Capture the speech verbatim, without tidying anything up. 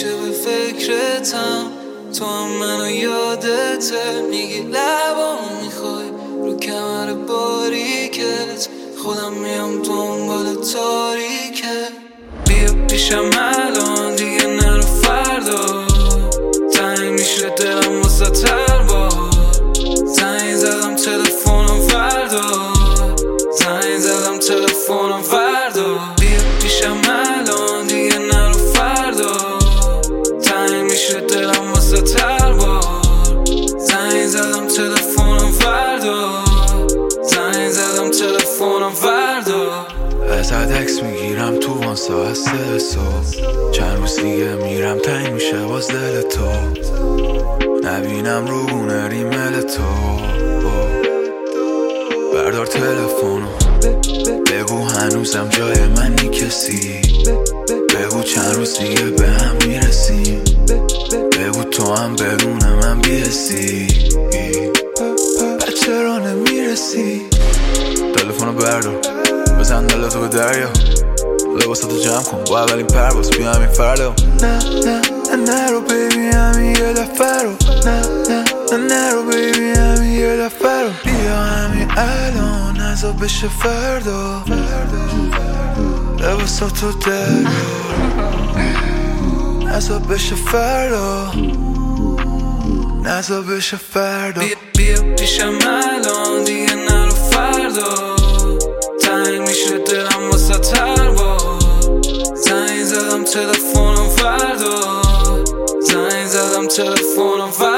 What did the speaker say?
همیشه به فکرتم، تو هم منو یادته. میگی لبامو میخوای رو کمر باریکت، خودم میام دنبال تاریکت. بیا پیشم الان دیگه نرو فردا، تنگ میشه دلم واسه تر با. زنگ زدم تلفنم فردا، زنگ زدم تلفنم فردا. بیا پیشم الان دیگه نرو فردا، تنگ میشه دلم واسه تر با. زنگ زدم تلفنم فردا، زنگ زدم تلفنم فردا. ازت عکس میگیرم تو وان ساعت سه صبح، چند روز دیگه میرم تنگ میشه باز دل تو، نبینم رو گونه ریمل تو. بردار تلفنو بگو هنوزم جای منی کسی، بگو چند روز دیگه به هم میرسیم، بگو تو هم بدون من بیرسی. بعد چرا نمیرسی؟ تلفنو بردار بزن دلتو به دریا، لباساتو جمع کن با اولین پرواز بیا همین فردا. نه نه نه نرو بیبی همین یه دفعه رو، نه نه نه نرو بیبی همین یه دفعه رو. بیا همین الان نزا بشه فردا، لباساتو در نزا بشه فردا، نزا بشه فردا. بیا, بیا پیشم الان دیگه نرو فردا، تنگ میشه دلم واسه تر با. زنگ زدم تلفنم فردا، زنگ زدم تلفنم فردا.